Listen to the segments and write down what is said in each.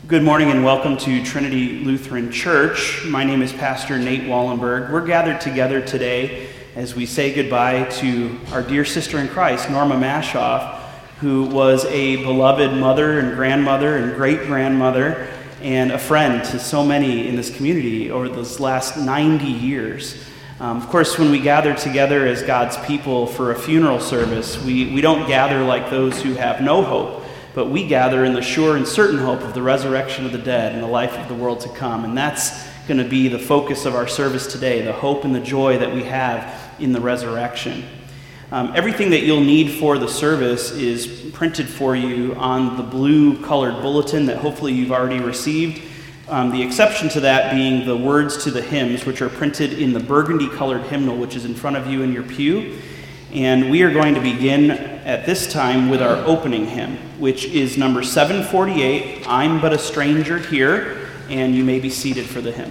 Good morning and welcome to Trinity Lutheran Church. My name is Pastor Nate Wallenberg. We're gathered together today as we say goodbye to our dear sister in Christ, Norma Mashoff, who was a beloved mother and grandmother and great-grandmother and a friend to so many in this community over those last 90 years. Of course, when we gather together as God's people for a funeral service, we don't gather like those who have no hope, but we gather in the sure and certain hope of the resurrection of the dead and the life of the world to come. And that's going to be the focus of our service today, the hope and the joy that we have in the resurrection. Everything that you'll need for the service is printed for you on the blue-colored bulletin that hopefully you've already received. The exception to that being the words to the hymns, which are printed in the burgundy-colored hymnal, which is in front of you in your pew. And we are going to begin at this time with our opening hymn, which is number 748, I'm But a Stranger Here, and you may be seated for the hymn.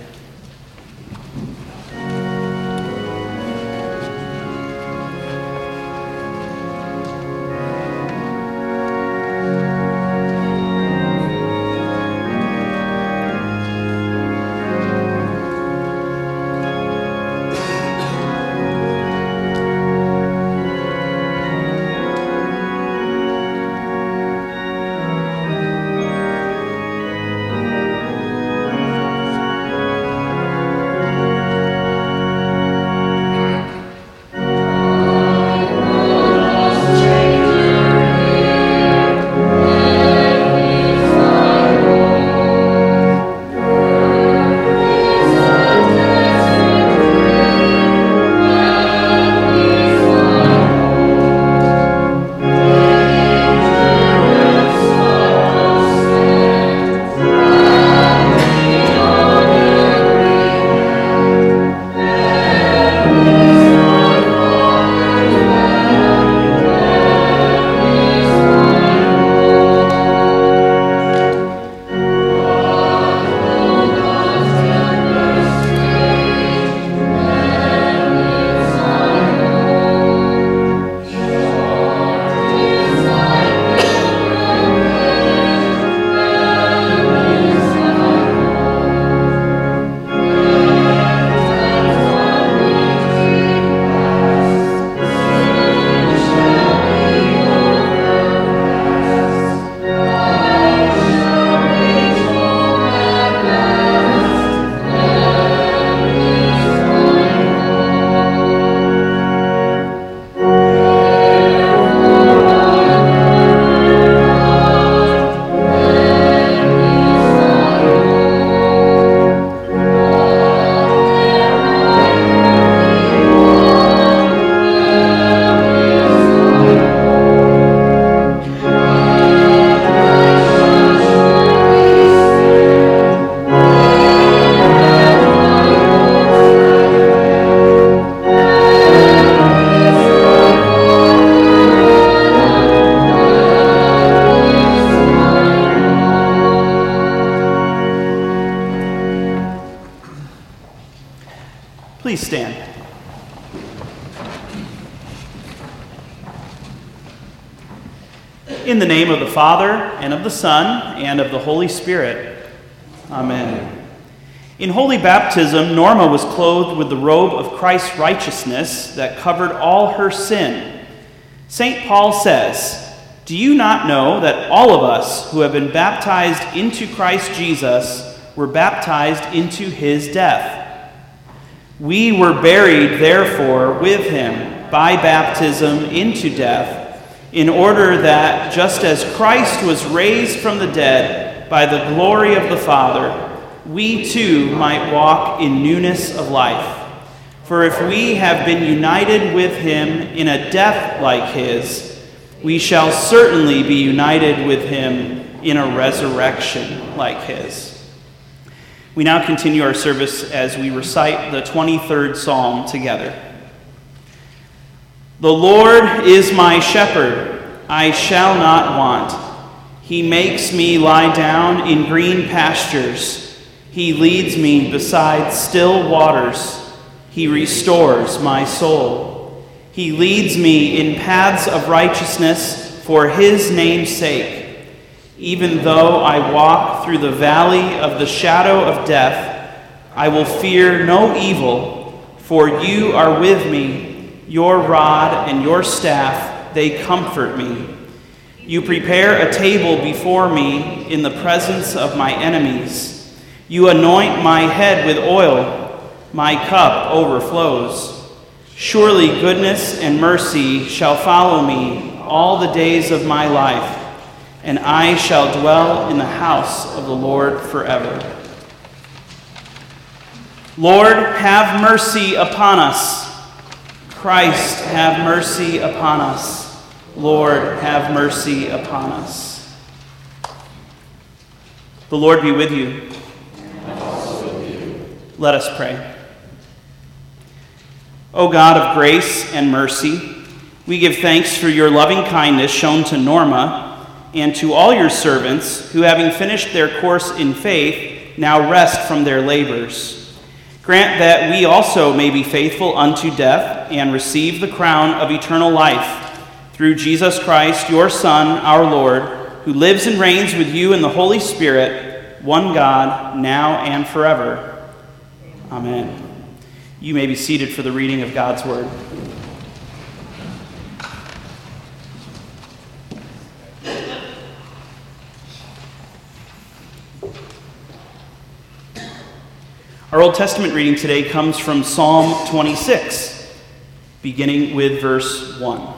Please stand. In the name of the Father, and of the Son, and of the Holy Spirit. Amen. In holy baptism, Norma was clothed with the robe of Christ's righteousness that covered all her sin. St. Paul says, "Do you not know that all of us who have been baptized into Christ Jesus were baptized into his death? We were buried, therefore, with him by baptism into death, in order that, just as Christ was raised from the dead by the glory of the Father, we too might walk in newness of life. For if we have been united with him in a death like his, we shall certainly be united with him in a resurrection like his." We now continue our service as we recite the 23rd Psalm together. The Lord is my shepherd, I shall not want. He makes me lie down in green pastures. He leads me beside still waters. He restores my soul. He leads me in paths of righteousness for his name's sake. Even though I walk through the valley of the shadow of death, I will fear no evil, for you are with me. Your rod and your staff, they comfort me. You prepare a table before me in the presence of my enemies. You anoint my head with oil. My cup overflows. Surely goodness and mercy shall follow me all the days of my life, and I shall dwell in the house of the Lord forever. Lord, have mercy upon us. Christ, have mercy upon us. Lord, have mercy upon us. The Lord be with you. And also with you. Let us pray. O God of grace and mercy, we give thanks for your loving kindness shown to Norma and to all your servants who, having finished their course in faith, now rest from their labors. Grant that we also may be faithful unto death and receive the crown of eternal life through Jesus Christ, your Son, our Lord, who lives and reigns with you in the Holy Spirit, one God, now and forever. Amen. You may be seated for the reading of God's word. Our Old Testament reading today comes from Psalm 26, beginning with verse 1.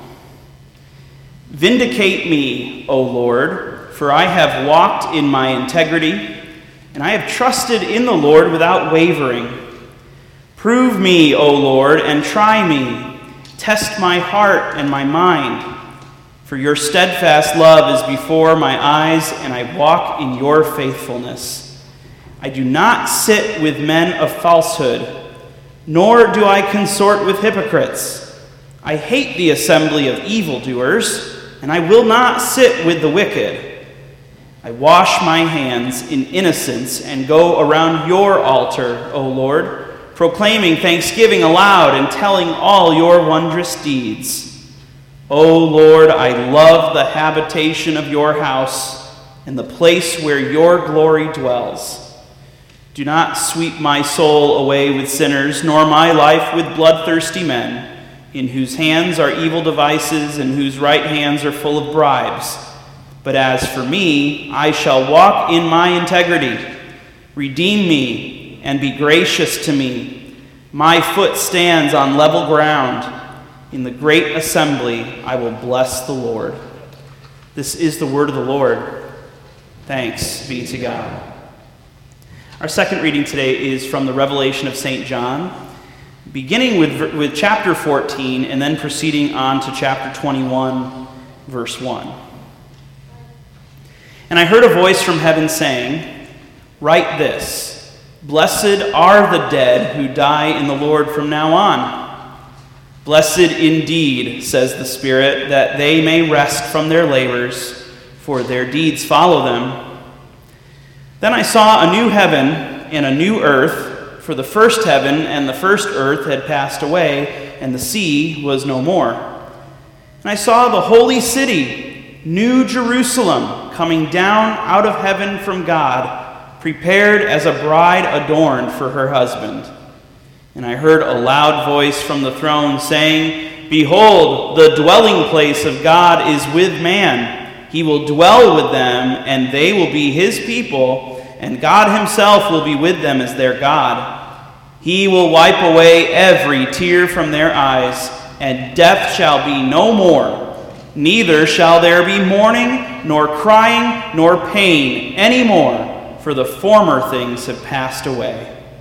Vindicate me, O Lord, for I have walked in my integrity, and I have trusted in the Lord without wavering. Prove me, O Lord, and try me. Test my heart and my mind. For your steadfast love is before my eyes, and I walk in your faithfulness. I do not sit with men of falsehood, nor do I consort with hypocrites. I hate the assembly of evildoers, and I will not sit with the wicked. I wash my hands in innocence and go around your altar, O Lord, proclaiming thanksgiving aloud and telling all your wondrous deeds. O Lord, I love the habitation of your house and the place where your glory dwells. Do not sweep my soul away with sinners, nor my life with bloodthirsty men, in whose hands are evil devices and whose right hands are full of bribes. But as for me, I shall walk in my integrity. Redeem me and be gracious to me. My foot stands on level ground. In the great assembly, I will bless the Lord. This is the word of the Lord. Thanks be to God. Our second reading today is from the Revelation of St. John, beginning with chapter 14 and then proceeding on to chapter 21, verse 1. And I heard a voice from heaven saying, "Write this, blessed are the dead who die in the Lord from now on. Blessed indeed, says the Spirit, that they may rest from their labors, for their deeds follow them." Then I saw a new heaven and a new earth, for the first heaven and the first earth had passed away, and the sea was no more. And I saw the holy city, New Jerusalem, coming down out of heaven from God, prepared as a bride adorned for her husband. And I heard a loud voice from the throne saying, "Behold, the dwelling place of God is with man. He will dwell with them, and they will be his people, and God himself will be with them as their God. He will wipe away every tear from their eyes, and death shall be no more. Neither shall there be mourning, nor crying, nor pain any more, for the former things have passed away."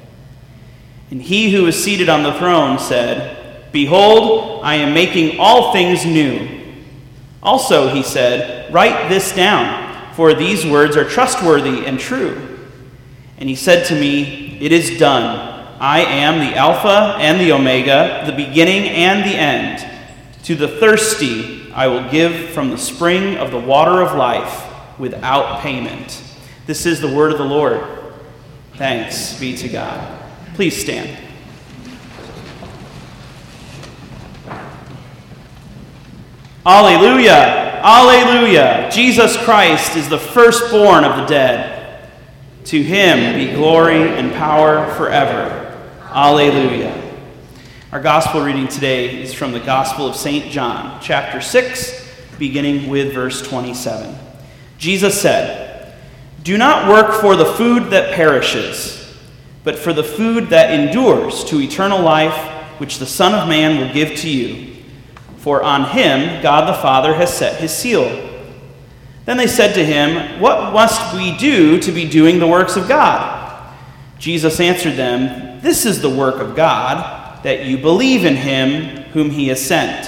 And he who was seated on the throne said, "Behold, I am making all things new." Also, he said, "Write this down, for these words are trustworthy and true." And he said to me, "It is done. I am the Alpha and the Omega, the beginning and the end. To the thirsty I will give from the spring of the water of life without payment." This is the word of the Lord. Thanks be to God. Please stand. Alleluia! Alleluia! Jesus Christ is the firstborn of the dead. To him be glory and power forever. Alleluia. Our gospel reading today is from the Gospel of St. John, chapter 6, beginning with verse 27. Jesus said, "Do not work for the food that perishes, but for the food that endures to eternal life, which the Son of Man will give to you. For on him God the Father has set his seal." Then they said to him, "What must we do to be doing the works of God?" Jesus answered them, "This is the work of God, that you believe in him whom he has sent."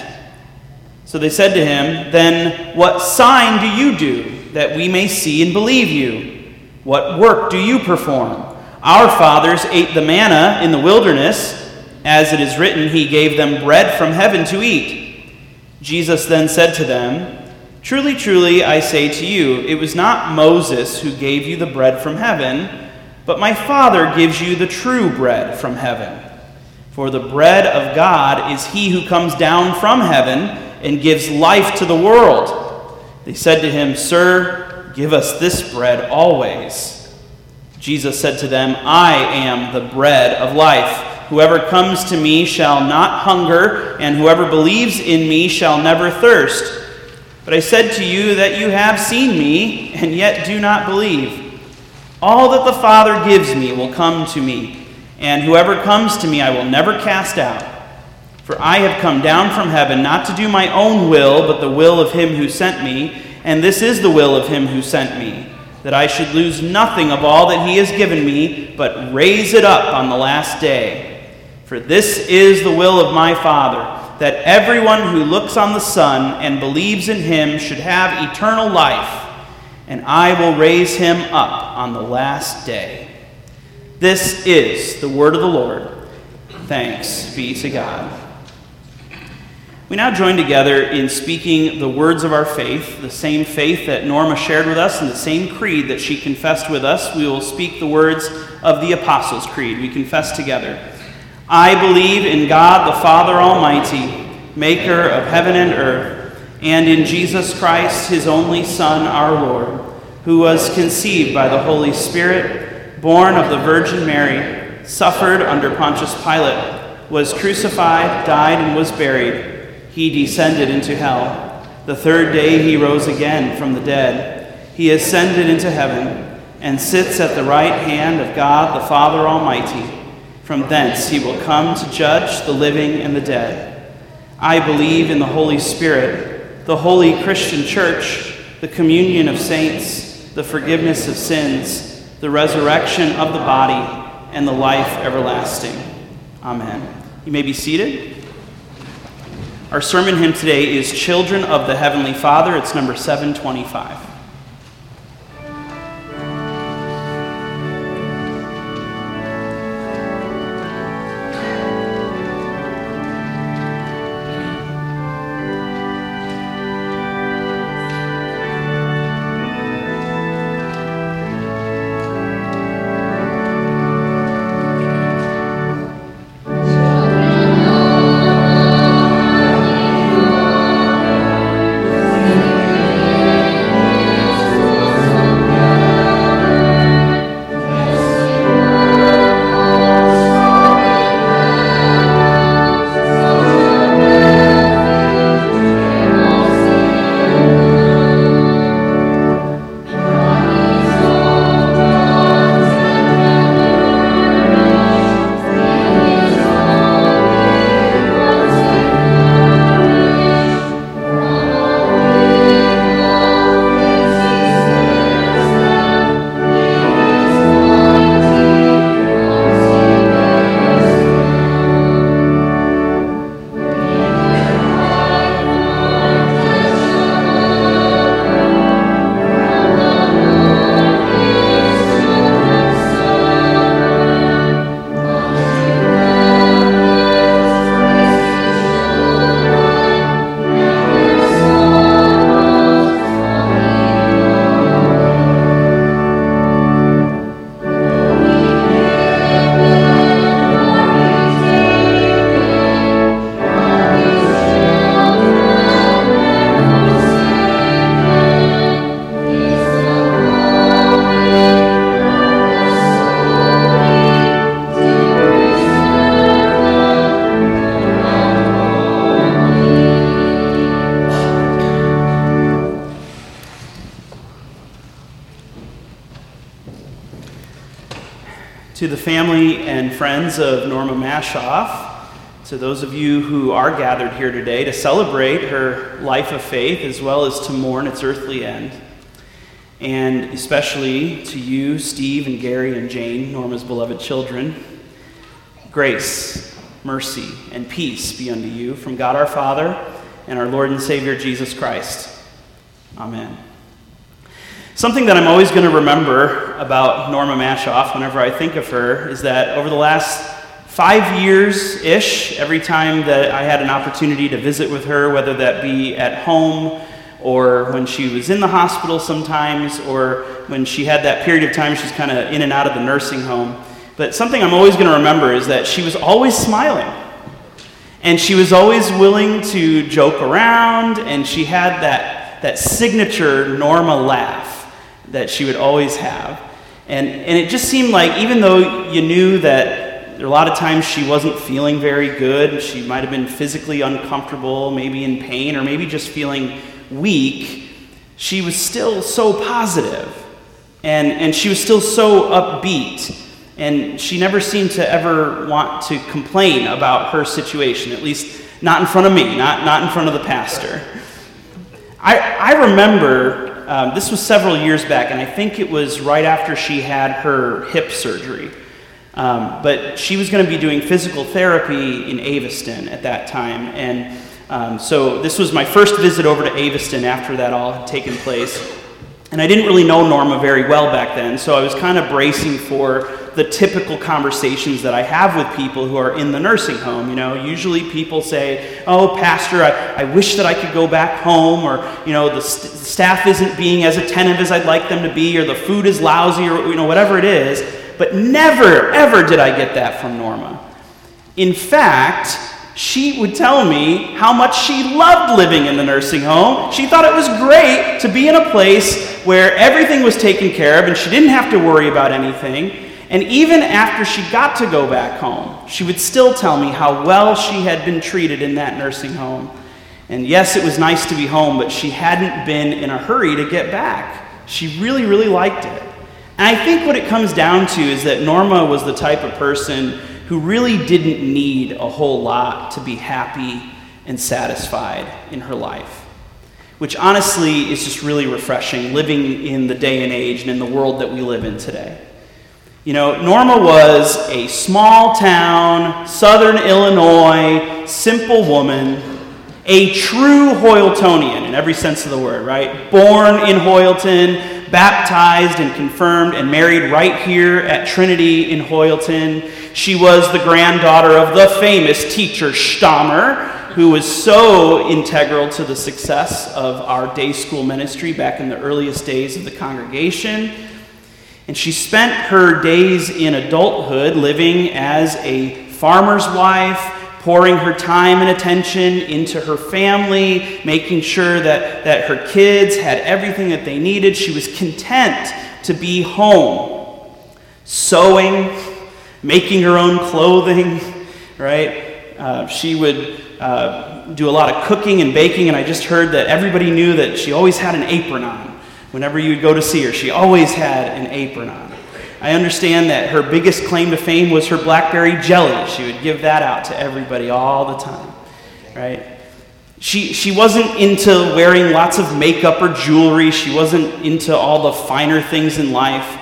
So they said to him, "Then what sign do you do, that we may see and believe you? What work do you perform? Our fathers ate the manna in the wilderness. As it is written, he gave them bread from heaven to eat." Jesus then said to them, "Truly, truly, I say to you, it was not Moses who gave you the bread from heaven, but my Father gives you the true bread from heaven. For the bread of God is he who comes down from heaven and gives life to the world." They said to him, "Sir, give us this bread always." Jesus said to them, "I am the bread of life. Whoever comes to me shall not hunger, and whoever believes in me shall never thirst. But I said to you that you have seen me, and yet do not believe. All that the Father gives me will come to me, and whoever comes to me I will never cast out. For I have come down from heaven not to do my own will, but the will of him who sent me, and this is the will of him who sent me, that I should lose nothing of all that he has given me, but raise it up on the last day. For this is the will of my Father, that everyone who looks on the Son and believes in him should have eternal life, and I will raise him up on the last day." This is the word of the Lord. Thanks be to God. We now join together in speaking the words of our faith, the same faith that Norma shared with us and the same creed that she confessed with us. We will speak the words of the Apostles' Creed. We confess together. "I believe in God the Father Almighty, maker of heaven and earth, and in Jesus Christ, his only Son, our Lord, who was conceived by the Holy Spirit, born of the Virgin Mary, suffered under Pontius Pilate, was crucified, died, and was buried. He descended into hell. The third day he rose again from the dead. He ascended into heaven and sits at the right hand of God the Father Almighty. From thence he will come to judge the living and the dead. I believe in the Holy Spirit, the holy Christian church, the communion of saints, the forgiveness of sins, the resurrection of the body, and the life everlasting. Amen." You may be seated. Our sermon hymn today is "Children of the Heavenly Father." It's number 725. Amen. To the family and friends of Norma Mashoff, to those of you who are gathered here today to celebrate her life of faith as well as to mourn its earthly end, and especially to you, Steve and Gary and Jane, Norma's beloved children, grace, mercy, and peace be unto you from God our Father and our Lord and Savior Jesus Christ. Amen. Something that I'm always going to remember about Norma Mashoff whenever I think of her is that over the last 5 years-ish, every time that I had an opportunity to visit with her, whether that be at home or when she was in the hospital sometimes, or when she had that period of time she's kind of in and out of the nursing home, but something I'm always going to remember is that she was always smiling. And she was always willing to joke around, and she had that signature Norma laugh that she would always have. And it just seemed like, even though you knew that a lot of times she wasn't feeling very good, she might have been physically uncomfortable, maybe in pain, or maybe just feeling weak, she was still so positive, and she was still so upbeat, and she never seemed to ever want to complain about her situation, at least not in front of me, not in front of the pastor. I remember, this was several years back, and I think it was right after she had her hip surgery. But she was going to be doing physical therapy in Aveston at that time. And so this was my first visit over to Aveston after that all had taken place. And I didn't really know Norma very well back then, so I was kind of bracing for the typical conversations that I have with people who are in the nursing home. You know, usually people say, "Oh, Pastor, I wish that I could go back home," or, you know, the staff isn't being as attentive as I'd like them to be, or the food is lousy, or, you know, whatever it is. But never, ever did I get that from Norma. In fact, she would tell me how much she loved living in the nursing home. She thought it was great to be in a place where everything was taken care of and she didn't have to worry about anything. And even after she got to go back home, she would still tell me how well she had been treated in that nursing home. And yes, it was nice to be home, but she hadn't been in a hurry to get back. She really, really liked it. And I think what it comes down to is that Norma was the type of person who really didn't need a whole lot to be happy and satisfied in her life, which honestly is just really refreshing living in the day and age and in the world that we live in today. You know, Norma was a small town, southern Illinois, simple woman, a true Hoyletonian in every sense of the word, right? Born in Hoyleton, baptized and confirmed and married right here at Trinity in Hoyleton. She was the granddaughter of the famous teacher Stammer, who was so integral to the success of our day school ministry back in the earliest days of the congregation. And she spent her days in adulthood living as a farmer's wife, pouring her time and attention into her family, making sure that her kids had everything that they needed. She was content to be home, sewing, making her own clothing, right? She would do a lot of cooking and baking, and I just heard that everybody knew that she always had an apron on. Whenever you would go to see her, she always had an apron on. I understand that her biggest claim to fame was her blackberry jelly. She would give that out to everybody all the time, right? She wasn't into wearing lots of makeup or jewelry. She wasn't into all the finer things in life.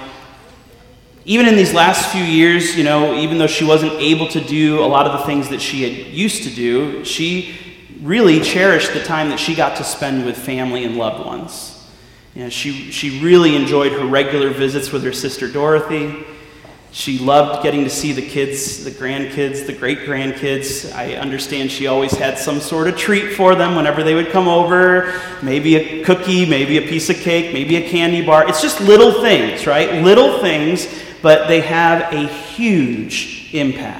Even in these last few years, you know, even though she wasn't able to do a lot of the things that she had used to do, she really cherished the time that she got to spend with family and loved ones. You know, she really enjoyed her regular visits with her sister Dorothy. She loved getting to see the kids, the grandkids, the great-grandkids. I understand she always had some sort of treat for them whenever they would come over. Maybe a cookie, maybe a piece of cake, maybe a candy bar. It's just little things, right? Little things, but they have a huge impact.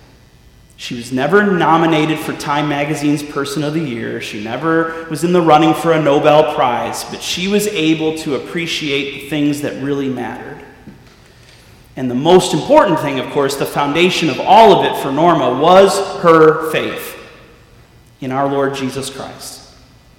She was never nominated for Time Magazine's Person of the Year. She never was in the running for a Nobel Prize, but she was able to appreciate the things that really mattered. And the most important thing, of course, the foundation of all of it for Norma was her faith in our Lord Jesus Christ.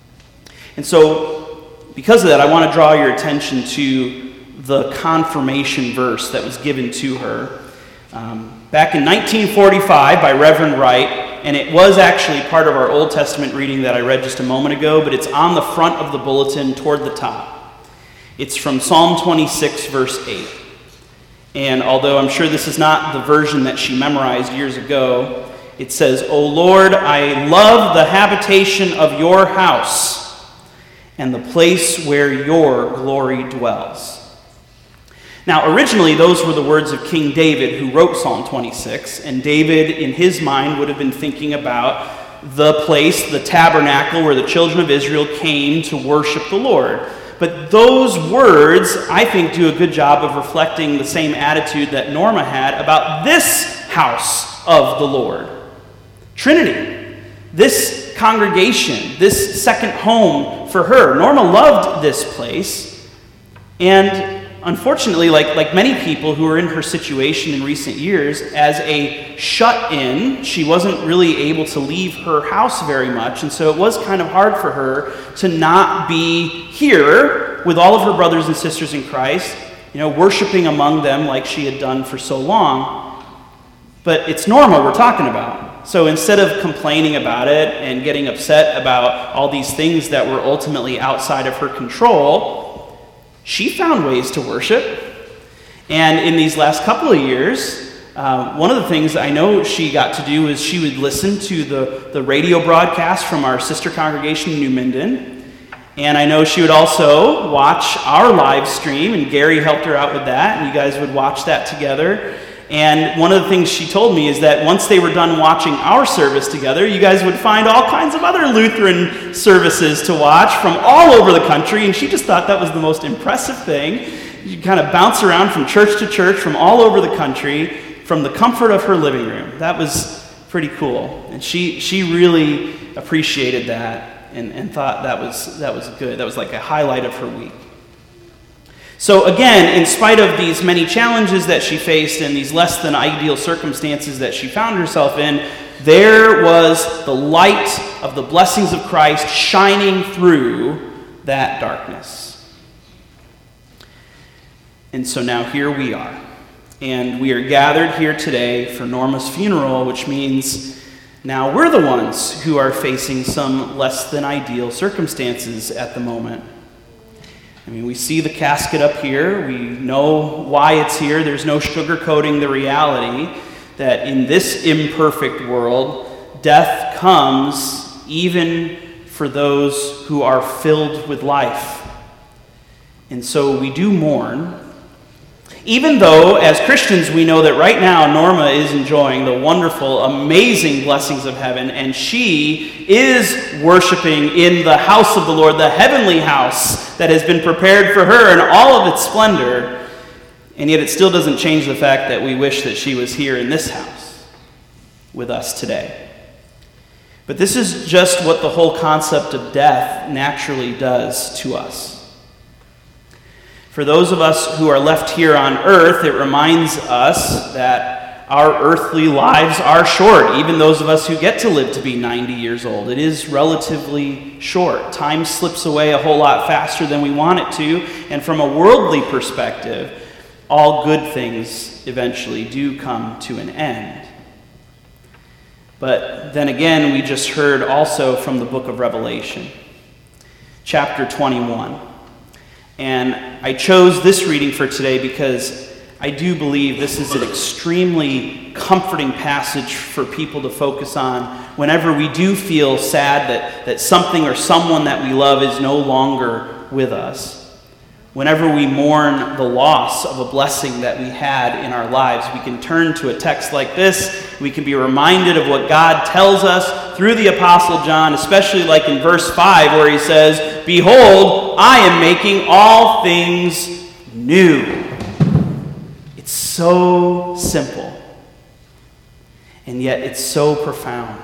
And so, because of that, I want to draw your attention to the confirmation verse that was given to her. back in 1945 by Reverend Wright, and it was actually part of our Old Testament reading that I read just a moment ago, but it's on the front of the bulletin toward the top. It's from Psalm 26, verse 8. And although I'm sure this is not the version that she memorized years ago, it says, "O Lord, I love the habitation of your house and the place where your glory dwells." Now, originally, those were the words of King David, who wrote Psalm 26, and David, in his mind, would have been thinking about the place, the tabernacle, where the children of Israel came to worship the Lord. But those words, I think, do a good job of reflecting the same attitude that Norma had about this house of the Lord. Trinity, this congregation, this second home for her. Norma loved this place, and unfortunately, like many people who are in her situation in recent years, as a shut-in, she wasn't really able to leave her house very much, and so it was kind of hard for her to not be here with all of her brothers and sisters in Christ, worshiping among them like she had done for so long. But it's Norma we're talking about. So instead of complaining about it and getting upset about all these things that were ultimately outside of her control, she found ways to worship. And in these last couple of years, one of the things I know she got to do is she would listen to the radio broadcast from our sister congregation in New Minden. And I know she would also watch our live stream, and Gary helped her out with that, and you guys would watch that together. And one of the things she told me is that once they were done watching our service together, you guys would find all kinds of other Lutheran services to watch from all over the country, and she just thought that was the most impressive thing. You kind of bounce around from church to church from all over the country from the comfort of her living room. That was pretty cool. And she really appreciated that and thought that was good. That was like a highlight of her week. So again, in spite of these many challenges that she faced and these less than ideal circumstances that she found herself in, there was the light of the blessings of Christ shining through that darkness. And so now here we are. And we are gathered here today for Norma's funeral, which means now we're the ones who are facing some less than ideal circumstances at the moment. I mean, we see the casket up here. We know why it's here. There's no sugarcoating the reality that in this imperfect world, death comes even for those who are filled with life. And so we do mourn. Even though, as Christians, we know that right now Norma is enjoying the wonderful, amazing blessings of heaven, and she is worshiping in the house of the Lord, the heavenly house that has been prepared for her in all of its splendor, and yet it still doesn't change the fact that we wish that she was here in this house with us today. But this is just what the whole concept of death naturally does to us. For those of us who are left here on earth, it reminds us that our earthly lives are short, even those of us who get to live to be 90 years old. It is relatively short. Time slips away a whole lot faster than we want it to, and from a worldly perspective, all good things eventually do come to an end. But then again, we just heard also from the book of Revelation, chapter 21. And I chose this reading for today because I do believe this is an extremely comforting passage for people to focus on whenever we do feel sad that something or someone that we love is no longer with us. Whenever we mourn the loss of a blessing that we had in our lives, we can turn to a text like this. We can be reminded of what God tells us through the Apostle John, especially like in verse 5 where he says, "Behold, I am making all things new." It's so simple, and yet it's so profound.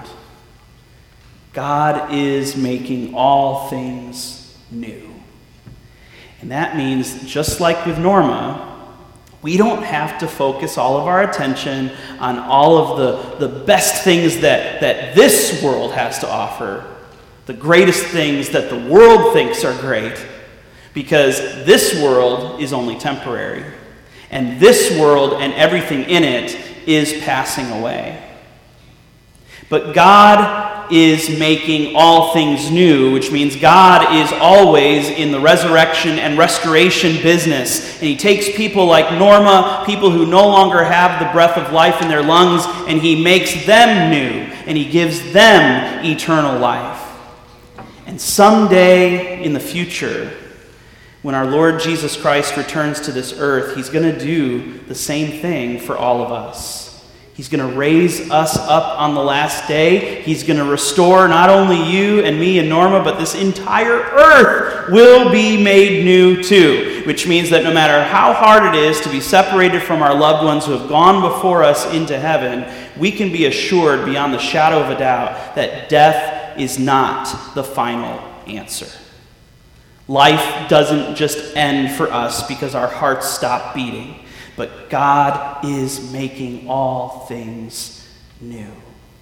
God is making all things new. And that means, just like with Norma, we don't have to focus all of our attention on all of the best things that this world has to offer, the greatest things that the world thinks are great, because this world is only temporary. And this world and everything in it is passing away. But God is making all things new, which means God is always in the resurrection and restoration business. And he takes people like Norma, people who no longer have the breath of life in their lungs, and he makes them new, and he gives them eternal life. And someday in the future, when our Lord Jesus Christ returns to this earth, he's going to do the same thing for all of us. He's going to raise us up on the last day. He's going to restore not only you and me and Norma, but this entire earth will be made new too. Which means that no matter how hard it is to be separated from our loved ones who have gone before us into heaven, we can be assured beyond the shadow of a doubt that death is not the final answer. Life doesn't just end for us because our hearts stop beating. But God is making all things new. And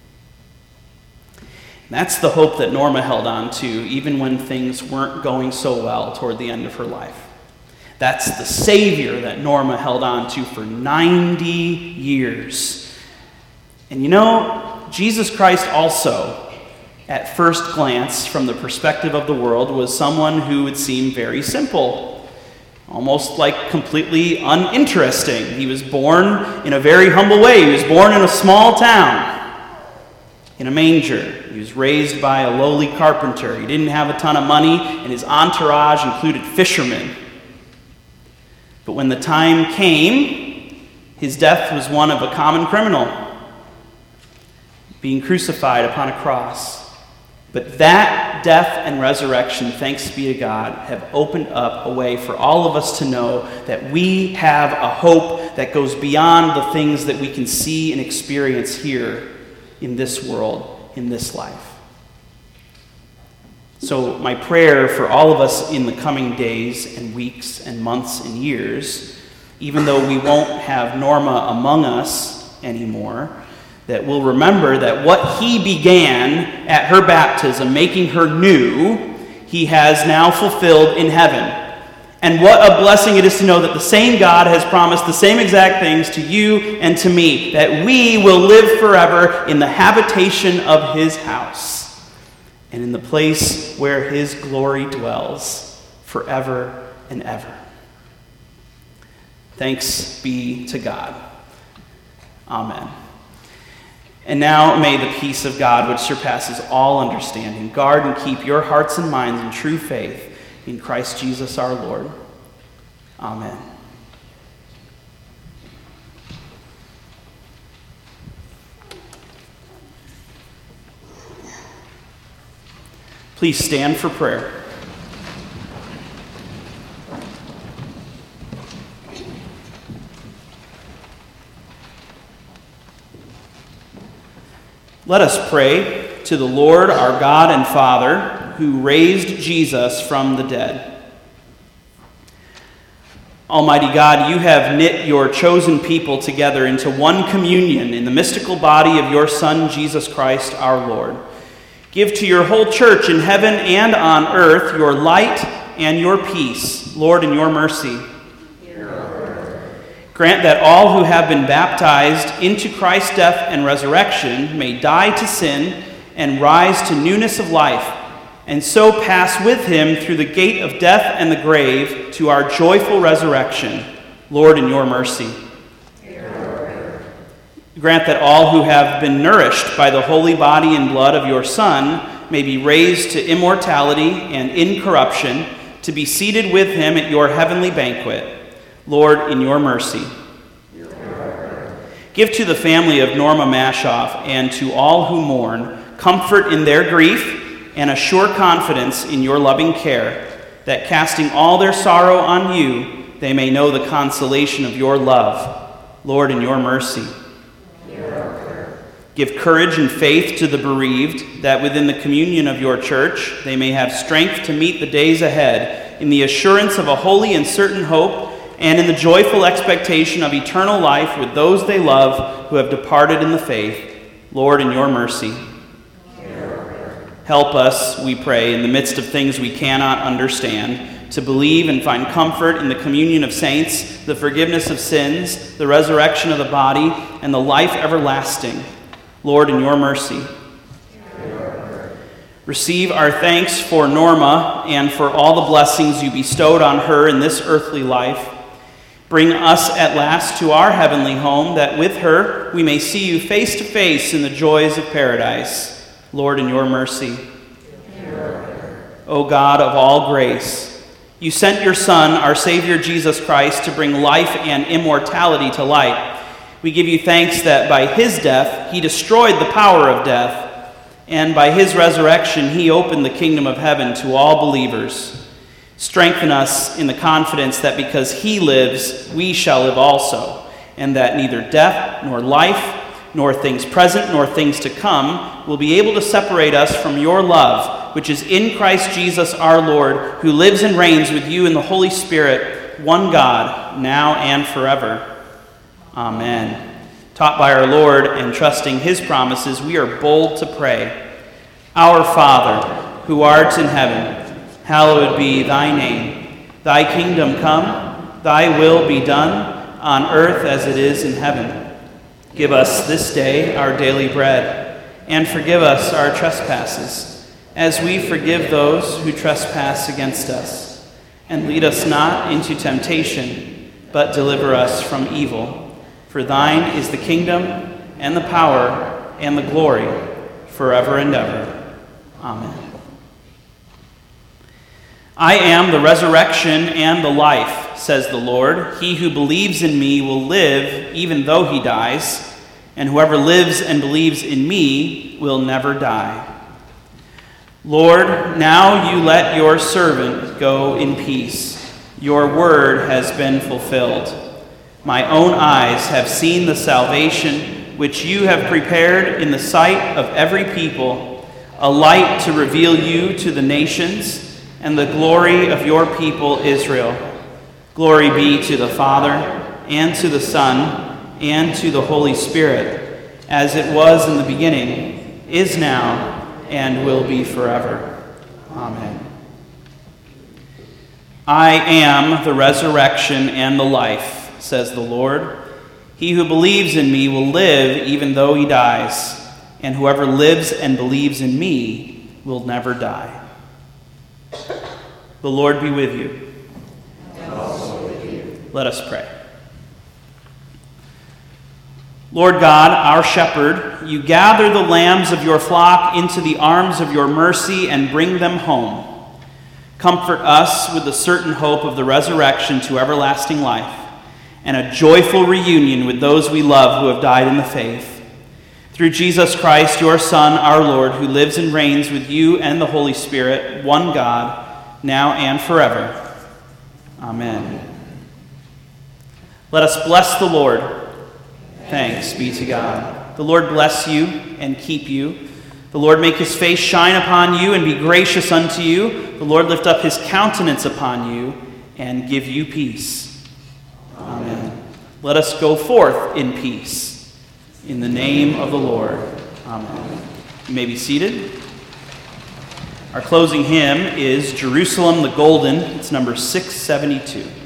that's the hope that Norma held on to, even when things weren't going so well toward the end of her life. That's the Savior that Norma held on to for 90 years. And you know, Jesus Christ also, at first glance, from the perspective of the world, was someone who would seem very simple. Almost like completely uninteresting. He was born in a very humble way. He was born in a small town, in a manger. He was raised by a lowly carpenter. He didn't have a ton of money, and his entourage included fishermen. But when the time came, his death was one of a common criminal, being crucified upon a cross. But that death and resurrection, thanks be to God, have opened up a way for all of us to know that we have a hope that goes beyond the things that we can see and experience here in this world, in this life. So my prayer for all of us in the coming days and weeks and months and years, even though we won't have Norma among us anymore, that we'll remember that what he began at her baptism, making her new, he has now fulfilled in heaven. And what a blessing it is to know that the same God has promised the same exact things to you and to me, that we will live forever in the habitation of his house and in the place where his glory dwells forever and ever. Thanks be to God. Amen. And now may the peace of God, which surpasses all understanding, guard and keep your hearts and minds in true faith in Christ Jesus our Lord. Amen. Please stand for prayer. Let us pray to the Lord our God and Father, who raised Jesus from the dead. Almighty God, you have knit your chosen people together into one communion in the mystical body of your Son, Jesus Christ our Lord. Give to your whole church in heaven and on earth your light and your peace, Lord, in your mercy. Grant that all who have been baptized into Christ's death and resurrection may die to sin and rise to newness of life, and so pass with him through the gate of death and the grave to our joyful resurrection. Lord, in your mercy. Grant that all who have been nourished by the holy body and blood of your Son may be raised to immortality and incorruption, to be seated with him at your heavenly banquet. Lord, in your mercy. Give to the family of Norma Mashoff and to all who mourn comfort in their grief and a sure confidence in your loving care, that casting all their sorrow on you, they may know the consolation of your love. Lord, in your mercy. Give courage and faith to the bereaved, that within the communion of your church they may have strength to meet the days ahead in the assurance of a holy and certain hope, and in the joyful expectation of eternal life with those they love who have departed in the faith. Lord, in your mercy. Help us, we pray, in the midst of things we cannot understand, to believe and find comfort in the communion of saints, the forgiveness of sins, the resurrection of the body, and the life everlasting. Lord, in your mercy. Receive our thanks for Norma and for all the blessings you bestowed on her in this earthly life. Bring us at last to our heavenly home, that with her we may see you face to face in the joys of paradise. Lord, in your mercy. O God of all grace, you sent your Son, our Savior Jesus Christ, to bring life and immortality to light. We give you thanks that by his death he destroyed the power of death, and by his resurrection he opened the kingdom of heaven to all believers. Strengthen us in the confidence that because he lives, we shall live also, and that neither death nor life, nor things present nor things to come, will be able to separate us from your love, which is in Christ Jesus our Lord, who lives and reigns with you in the Holy Spirit, one God, now and forever. Amen. Taught by our Lord and trusting his promises, we are bold to pray. Our Father, who art in heaven, hallowed be thy name. Thy kingdom come, thy will be done, on earth as it is in heaven. Give us this day our daily bread, and forgive us our trespasses, as we forgive those who trespass against us. And lead us not into temptation, but deliver us from evil. For thine is the kingdom, and the power, and the glory, forever and ever. Amen. I am the resurrection and the life, says the Lord. He who believes in me will live even though he dies, and whoever lives and believes in me will never die. Lord, now you let your servant go in peace. Your word has been fulfilled. My own eyes have seen the salvation which you have prepared in the sight of every people, a light to reveal you to the nations, and the glory of your people Israel. Glory be to the Father, and to the Son, and to the Holy Spirit, as it was in the beginning, is now, and will be forever. Amen. I am the resurrection and the life, says the Lord. He who believes in me will live even though he dies, and whoever lives and believes in me will never die. The Lord be with you. And also with you. Let us pray. Lord God, our shepherd, you gather the lambs of your flock into the arms of your mercy and bring them home. Comfort us with the certain hope of the resurrection to everlasting life and a joyful reunion with those we love who have died in the faith. Through Jesus Christ, your Son, our Lord, who lives and reigns with you and the Holy Spirit, one God, now and forever. Amen. Let us bless the Lord. Thanks be to God. The Lord bless you and keep you. The Lord make his face shine upon you and be gracious unto you. The Lord lift up his countenance upon you and give you peace. Amen. Let us go forth in peace. In the name of the Lord. Amen. You may be seated. Our closing hymn is Jerusalem the Golden. It's number 672.